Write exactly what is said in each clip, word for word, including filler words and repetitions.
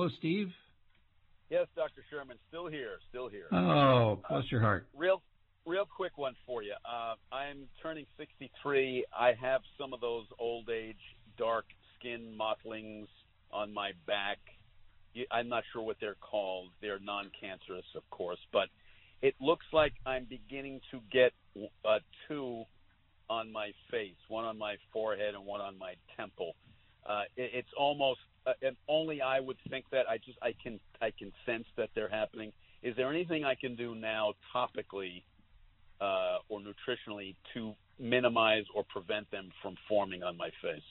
Hello, Steve. Yes, Doctor Sherman, still here, still here. Oh, bless uh, your heart. Real, real quick one for you. Uh, I'm turning sixty-three. I have some of those old age dark skin mottlings on my back. I'm not sure what they're called. They're non-cancerous, of course, but it looks like I'm beginning to get uh, two on my face, one on my forehead and one on my temple. Uh, it, it's almost, uh, and only I would think that. I just, I can, I can sense that they're happening. Is there anything I can do now topically uh, or nutritionally to minimize or prevent them from forming on my face?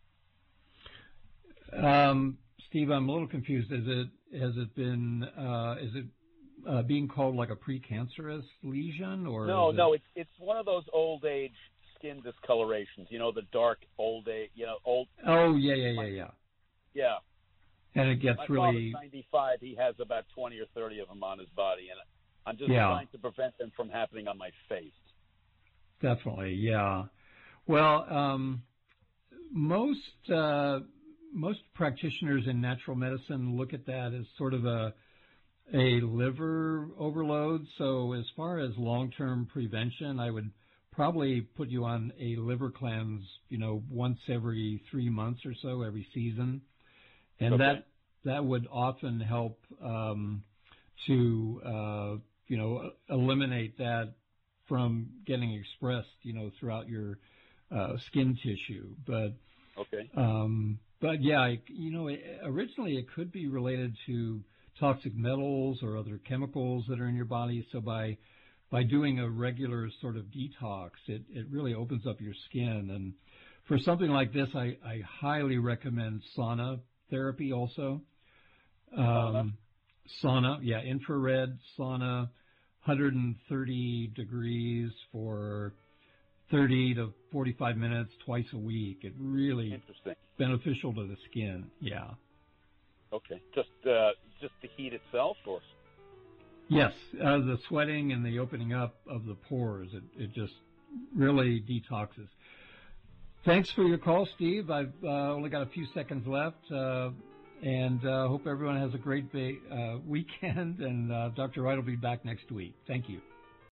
Um, Steve, I'm a little confused. Is it, has it been, uh, is it uh, being called like a precancerous lesion, or? No, is it... no, it's it's one of those old age skin discolorations. You know, the dark old age. You know, old. Oh yeah, yeah, yeah, yeah. Yeah. And it gets My really. My father's ninety-five. He has about twenty or thirty of them on his body, and I'm just yeah. trying to prevent them from happening on my face. Definitely, yeah. Well, um, most uh, most practitioners in natural medicine look at that as sort of a a liver overload. So as far as long-term prevention, I would probably put you on a liver cleanse, you know, once every three months or so, every season. And okay. that that would often help um, to, uh, you know, eliminate that from getting expressed, you know, throughout your uh, skin tissue. But, okay. um, but yeah, I, you know, originally it could be related to toxic metals or other chemicals that are in your body. So by by doing a regular sort of detox, it, it really opens up your skin. And for something like this, I, I highly recommend sauna therapy also. Um, sauna, yeah, infrared sauna, one hundred thirty degrees for thirty to forty-five minutes twice a week. It really interesting, beneficial to the skin. Yeah. Okay, just uh, just the heat itself, or? Yes, uh, the sweating and the opening up of the pores. It, it just really detoxes. Thanks for your call, Steve. I've uh, only got a few seconds left, uh, and uh, hope everyone has a great day, uh, weekend. And uh, Doctor Wright will be back next week. Thank you.